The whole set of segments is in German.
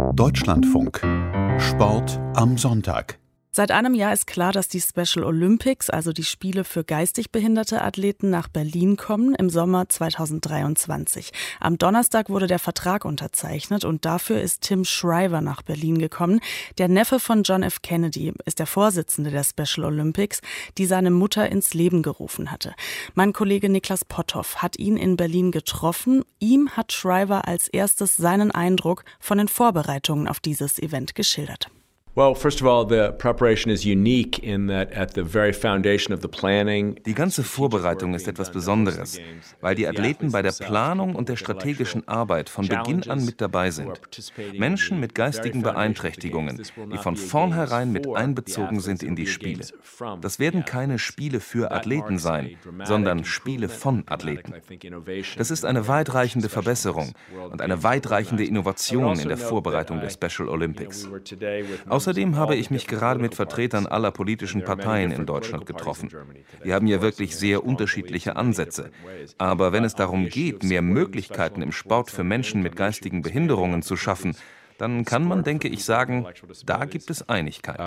Deutschlandfunk. Sport am Sonntag. Seit einem Jahr ist klar, dass die Special Olympics, also die Spiele für geistig behinderte Athleten, nach Berlin kommen im Sommer 2023. Am Donnerstag wurde der Vertrag unterzeichnet und dafür ist Tim Shriver nach Berlin gekommen. Der Neffe von John F. Kennedy ist der Vorsitzende der Special Olympics, die seine Mutter ins Leben gerufen hatte. Mein Kollege Niklas Potthoff hat ihn in Berlin getroffen. Ihm hat Shriver als erstes seinen Eindruck von den Vorbereitungen auf dieses Event geschildert. Well, first of all, the preparation is unique in that at the very foundation of the planning. Die ganze Vorbereitung ist etwas Besonderes, weil die Athleten bei der Planung und der strategischen Arbeit von Beginn an mit dabei sind. Menschen mit geistigen Beeinträchtigungen, die von vornherein mit einbezogen sind in die Spiele. Das werden keine Spiele für Athleten sein, sondern Spiele von Athleten. Das ist eine weitreichende Verbesserung und eine weitreichende Innovation in der Vorbereitung der Special Olympics. Außerdem habe ich mich gerade mit Vertretern aller politischen Parteien in Deutschland getroffen. Die haben ja wirklich sehr unterschiedliche Ansätze. Aber wenn es darum geht, mehr Möglichkeiten im Sport für Menschen mit geistigen Behinderungen zu schaffen, dann kann man, denke ich, sagen, da gibt es Einigkeit.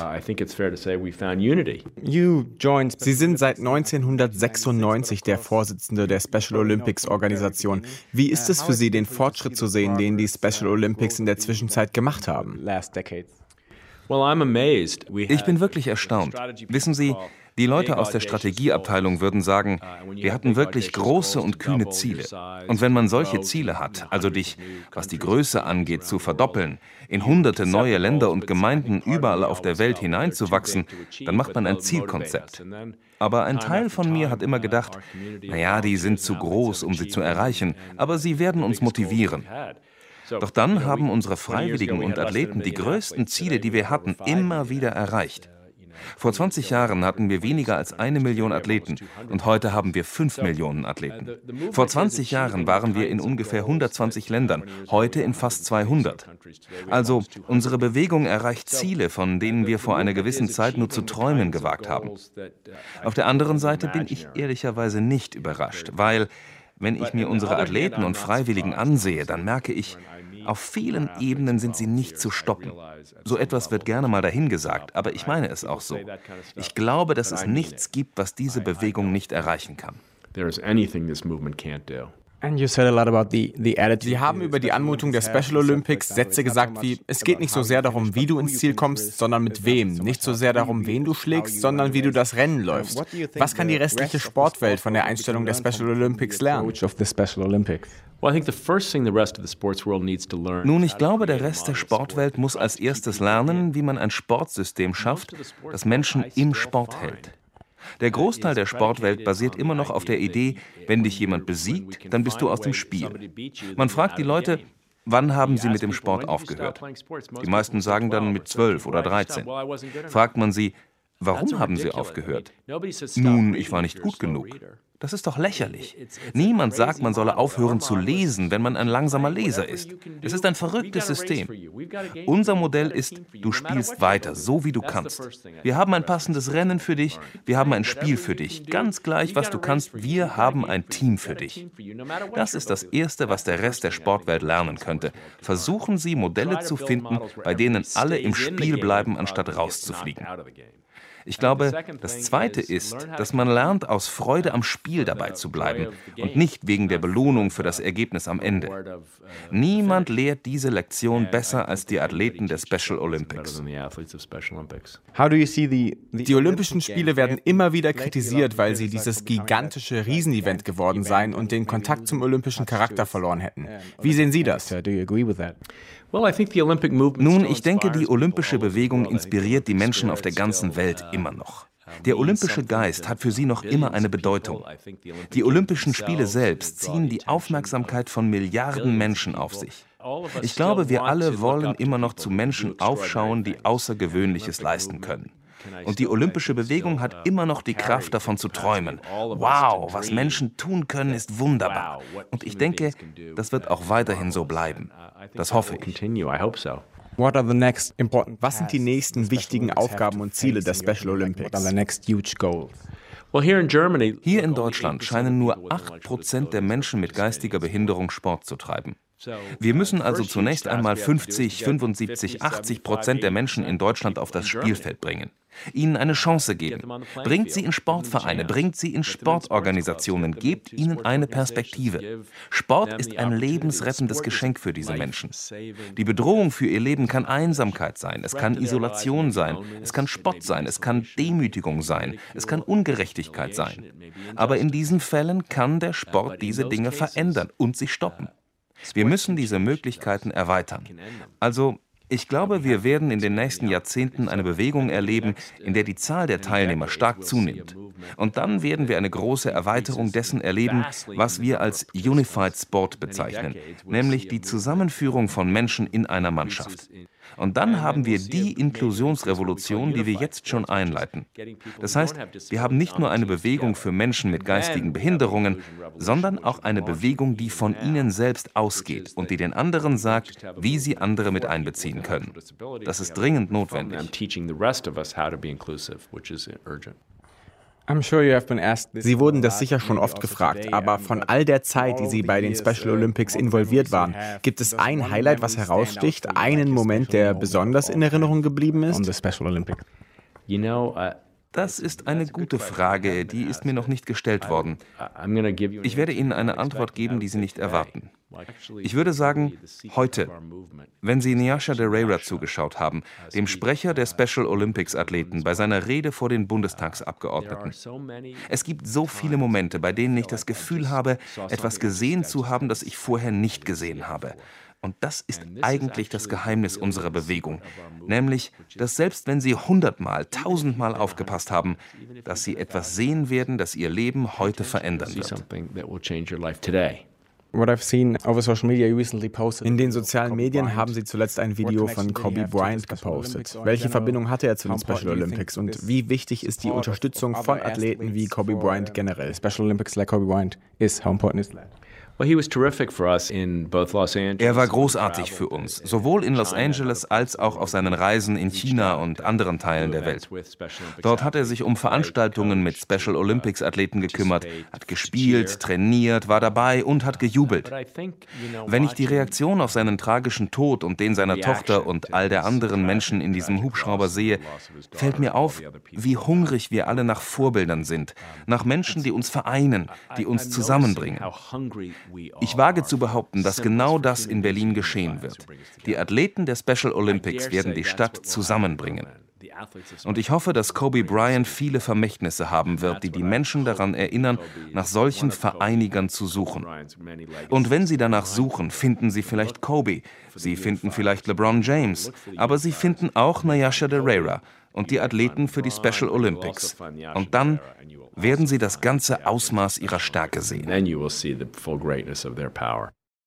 Sie sind seit 1996 der Vorsitzende der Special Olympics Organisation. Wie ist es für Sie, den Fortschritt zu sehen, den die Special Olympics in der Zwischenzeit gemacht haben? Ich bin wirklich erstaunt. Wissen Sie, die Leute aus der Strategieabteilung würden sagen, wir hatten wirklich große und kühne Ziele. Und wenn man solche Ziele hat, also dich, was die Größe angeht, zu verdoppeln, in hunderte neue Länder und Gemeinden überall auf der Welt hineinzuwachsen, dann macht man ein Zielkonzept. Aber ein Teil von mir hat immer gedacht, naja, die sind zu groß, um sie zu erreichen, aber sie werden uns motivieren. Doch dann haben unsere Freiwilligen und Athleten die größten Ziele, die wir hatten, immer wieder erreicht. Vor 20 Jahren hatten wir weniger als 1 Million Athleten und heute haben wir 5 Millionen Athleten. Vor 20 Jahren waren wir in ungefähr 120 Ländern, heute in fast 200. Also unsere Bewegung erreicht Ziele, von denen wir vor einer gewissen Zeit nur zu träumen gewagt haben. Auf der anderen Seite bin ich ehrlicherweise nicht überrascht, weil, wenn ich mir unsere Athleten und Freiwilligen ansehe, dann merke ich, auf vielen Ebenen sind sie nicht zu stoppen. So etwas wird gerne mal dahingesagt, aber ich meine es auch so. Ich glaube, dass es nichts gibt, was diese Bewegung nicht erreichen kann. Sie haben über die Anmutung der Special Olympics Sätze gesagt wie, es geht nicht so sehr darum, wie du ins Ziel kommst, sondern mit wem. Nicht so sehr darum, wen du schlägst, sondern wie du das Rennen läufst. Was kann die restliche Sportwelt von der Einstellung der Special Olympics lernen? Nun, ich glaube, der Rest der Sportwelt muss als erstes lernen, wie man ein Sportsystem schafft, das Menschen im Sport hält. Der Großteil der Sportwelt basiert immer noch auf der Idee, wenn dich jemand besiegt, dann bist du aus dem Spiel. Man fragt die Leute, wann haben sie mit dem Sport aufgehört? Die meisten sagen dann mit 12 oder 13. Fragt man sie, warum haben sie aufgehört? Nun, ich war nicht gut genug. Das ist doch lächerlich. Niemand sagt, man solle aufhören zu lesen, wenn man ein langsamer Leser ist. Es ist ein verrücktes System. Unser Modell ist, du spielst weiter, so wie du kannst. Wir haben ein passendes Rennen für dich, wir haben ein Spiel für dich. Ganz gleich, was du kannst, wir haben ein Team für dich. Das ist das Erste, was der Rest der Sportwelt lernen könnte. Versuchen Sie, Modelle zu finden, bei denen alle im Spiel bleiben, anstatt rauszufliegen. Ich glaube, das Zweite ist, dass man lernt, aus Freude am Spiel dabei zu bleiben und nicht wegen der Belohnung für das Ergebnis am Ende. Niemand lehrt diese Lektion besser als die Athleten der Special Olympics. Die Olympischen Spiele werden immer wieder kritisiert, weil sie dieses gigantische Riesenevent geworden seien und den Kontakt zum olympischen Charakter verloren hätten. Wie sehen Sie das? Nun, ich denke, die olympische Bewegung inspiriert die Menschen auf der ganzen Welt immer noch. Der olympische Geist hat für sie noch immer eine Bedeutung. Die Olympischen Spiele selbst ziehen die Aufmerksamkeit von Milliarden Menschen auf sich. Ich glaube, wir alle wollen immer noch zu Menschen aufschauen, die Außergewöhnliches leisten können. Und die olympische Bewegung hat immer noch die Kraft, davon zu träumen. Wow, was Menschen tun können, ist wunderbar. Und ich denke, das wird auch weiterhin so bleiben. Das hoffe ich. Was sind die nächsten wichtigen Aufgaben und Ziele der Special Olympics? Hier in Deutschland scheinen nur 8% der Menschen mit geistiger Behinderung Sport zu treiben. Wir müssen also zunächst einmal 50, 75, 80% der Menschen in Deutschland auf das Spielfeld bringen. Ihnen eine Chance geben. Bringt sie in Sportvereine, bringt sie in Sportorganisationen, gebt ihnen eine Perspektive. Sport ist ein lebensrettendes Geschenk für diese Menschen. Die Bedrohung für ihr Leben kann Einsamkeit sein, es kann Isolation sein, es kann Spott sein, es kann Demütigung sein, es kann Ungerechtigkeit sein. Aber in diesen Fällen kann der Sport diese Dinge verändern und sie stoppen. Wir müssen diese Möglichkeiten erweitern. Also, ich glaube, wir werden in den nächsten Jahrzehnten eine Bewegung erleben, in der die Zahl der Teilnehmer stark zunimmt. Und dann werden wir eine große Erweiterung dessen erleben, was wir als Unified Sport bezeichnen, nämlich die Zusammenführung von Menschen in einer Mannschaft. Und dann haben wir die Inklusionsrevolution, die wir jetzt schon einleiten. Das heißt, wir haben nicht nur eine Bewegung für Menschen mit geistigen Behinderungen, sondern auch eine Bewegung, die von ihnen selbst ausgeht und die den anderen sagt, wie sie andere mit einbeziehen können. Das ist dringend notwendig. Sie wurden das sicher schon oft gefragt, aber von all der Zeit, die Sie bei den Special Olympics involviert waren, gibt es ein Highlight, was heraussticht, einen Moment, der besonders in Erinnerung geblieben ist? Das ist eine gute Frage, die ist mir noch nicht gestellt worden. Ich werde Ihnen eine Antwort geben, die Sie nicht erwarten. Ich würde sagen, heute, wenn Sie Nyasha Dereira zugeschaut haben, dem Sprecher der Special Olympics Athleten bei seiner Rede vor den Bundestagsabgeordneten. Es gibt so viele Momente, bei denen ich das Gefühl habe, etwas gesehen zu haben, das ich vorher nicht gesehen habe. Und das ist eigentlich das Geheimnis unserer Bewegung, nämlich, dass selbst wenn Sie 100-mal, 1000-mal aufgepasst haben, dass Sie etwas sehen werden, das Ihr Leben heute verändern wird. In den sozialen Medien haben Sie zuletzt ein Video von Kobe Bryant gepostet. Welche Verbindung hatte er zu den Special Olympics und wie wichtig ist die Unterstützung von Athleten wie Kobe Bryant generell? Special Olympics like Kobe Bryant is, how important is that? Er war großartig für uns, sowohl in Los Angeles als auch auf seinen Reisen in China und anderen Teilen der Welt. Dort hat er sich um Veranstaltungen mit Special Olympics Athleten gekümmert, hat gespielt, trainiert, war dabei und hat gejubelt. Wenn ich die Reaktion auf seinen tragischen Tod und den seiner Tochter und all der anderen Menschen in diesem Hubschrauber sehe, fällt mir auf, wie hungrig wir alle nach Vorbildern sind, nach Menschen, die uns vereinen, die uns zusammenbringen. Ich wage zu behaupten, dass genau das in Berlin geschehen wird. Die Athleten der Special Olympics werden die Stadt zusammenbringen. Und ich hoffe, dass Kobe Bryant viele Vermächtnisse haben wird, die die Menschen daran erinnern, nach solchen Vereinigern zu suchen. Und wenn sie danach suchen, finden sie vielleicht Kobe, sie finden vielleicht LeBron James, aber sie finden auch Nyasha Dereira und die Athleten für die Special Olympics. Und dann werden sie das ganze Ausmaß ihrer Stärke sehen.